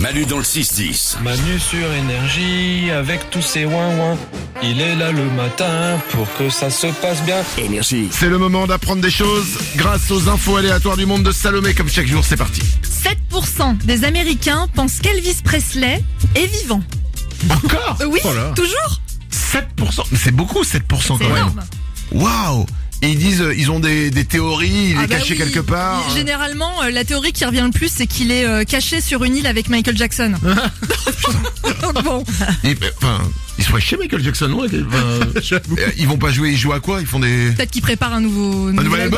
Manu dans le 6-10. Manu sur énergie avec tous ses ouin-ouin. Il est là le matin pour que ça se passe bien. Énergie. C'est le moment d'apprendre des choses grâce aux infos aléatoires du monde de Salomé. Comme chaque jour, c'est parti. 7% des Américains pensent qu'Elvis Presley est vivant. Encore Oui, Oh là. toujours. 7%. Mais c'est beaucoup 7% quand C'est même. énorme. Waouh. Et ils disent, ils ont des théories, il est Bah caché oui. quelque part. Généralement, la théorie qui revient le plus, c'est qu'il est caché sur une île avec Michael Jackson. Donc bon, Ils sont chez Michael Jackson, non ils vont pas jouer, ils jouent à quoi? Ils font des... peut-être qu'il prépare un nouveau album.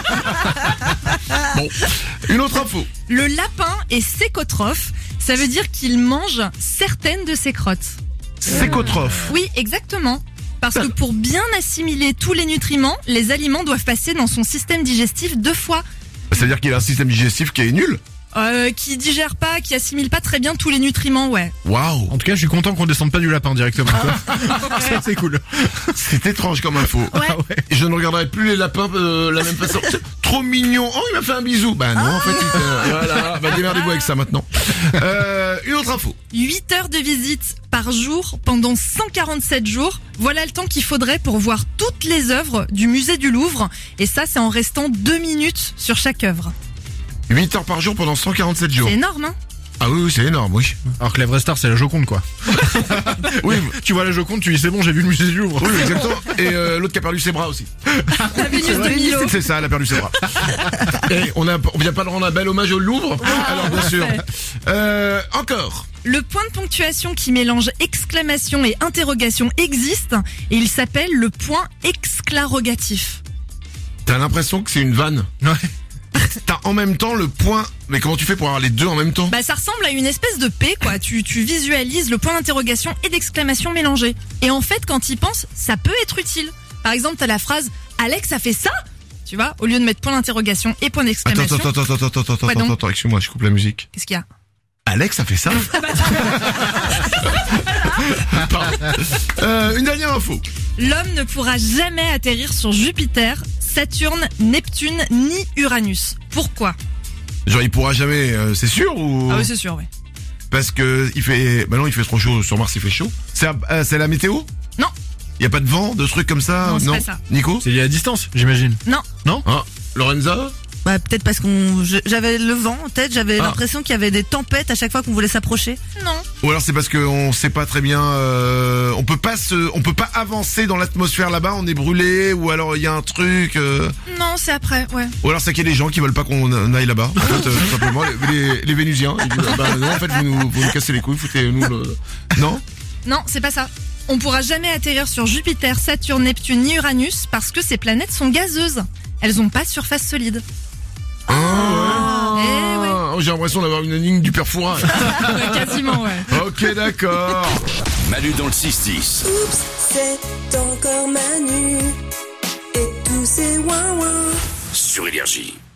Bon, une autre info. Le lapin est sécotrophe. Ça veut dire qu'il mange certaines de ses crottes. Sécotrophe. Oui, exactement. Parce que pour bien assimiler tous les nutriments, les aliments doivent passer dans son système digestif 2 fois. Ça veut dire qu'il a un système digestif qui est nul. Qui digère pas, qui assimile pas très bien tous les nutriments, ouais. Waouh. En tout cas, je suis content qu'on descende pas du lapin directement. Ça, c'est cool. C'est étrange comme info. Ouais. Et je ne regarderai plus les lapins de la même façon. Trop mignon. Oh, il m'a fait un bisou. Bah non, en fait, voilà. Bah démerdez-vous avec ça maintenant. Une autre info. 8 heures de visite par jour pendant 147 jours. Voilà le temps qu'il faudrait pour voir toutes les œuvres du musée du Louvre. Et ça, c'est en restant 2 minutes sur chaque œuvre. 8 heures par jour pendant 147 jours. C'est énorme, hein? Ah oui, c'est énorme, oui. Alors que la vraie star, c'est la Joconde, quoi. Oui, Tu vois la Joconde, tu dis c'est bon, j'ai vu le musée du Louvre. oui, exactement. Et l'autre qui a perdu ses bras aussi. La Vénus de Milo. C'est ça, elle a perdu ses bras. Et on vient pas de rendre un bel hommage au Louvre. Alors bien sûr. Encore. Le point de ponctuation qui mélange exclamation et interrogation existe et il s'appelle le point exclarogatif. T'as l'impression que c'est une vanne. Ouais. T'as en même temps le point. Mais comment tu fais pour avoir les deux en même temps? Bah ça ressemble à une espèce de P quoi, tu visualises le point d'interrogation et d'exclamation mélangés. Et en fait quand y penses, ça peut être utile. Par exemple t'as la phrase « Alex a fait ça ?» Tu vois, au lieu de mettre point d'interrogation et point d'exclamation. Attends, excuse-moi, je coupe la musique. Qu'est-ce qu'il y a? Alex a fait ça? Pardon. Une dernière info. L'homme ne pourra jamais atterrir sur Jupiter, Saturne, Neptune ni Uranus. Pourquoi? Genre il pourra jamais, c'est sûr ou? Ah oui c'est sûr, oui. Parce que il fait, bah non, il fait trop chaud sur Mars, il fait chaud. C'est la météo? Non, Y a pas de vent, de trucs comme ça? Non, c'est pas ça. Nico? C'est lié à la distance, j'imagine. non. Non? Ah, Lorenza? Bah, peut-être parce j'avais le vent en tête, j'avais l'impression qu'il y avait des tempêtes à chaque fois qu'on voulait s'approcher. Non. Ou alors c'est parce qu'on sait pas très bien, on peut pas avancer dans l'atmosphère là-bas, on est brûlé, ou alors il y a un truc, Non, c'est après, ouais. ou alors c'est qu'il y a des gens qui veulent pas qu'on aille là-bas, en fait, tout simplement, les Vénusiens, ils disent, bah non, en fait vous nous cassez les couilles, foutez-nous le... Non? Non, c'est pas ça. On pourra jamais atterrir sur Jupiter, Saturne, Neptune ni Uranus parce que ces planètes sont gazeuses. Elles ont pas de surface solide. Eh ouais. Oh, j'ai l'impression d'avoir une ligne du père Fouras. Ouais, quasiment, ouais. Ok, d'accord. Manu dans le 6-10. Oups, c'est encore Manu et tous ses ouin-ouin. Sur Énergie.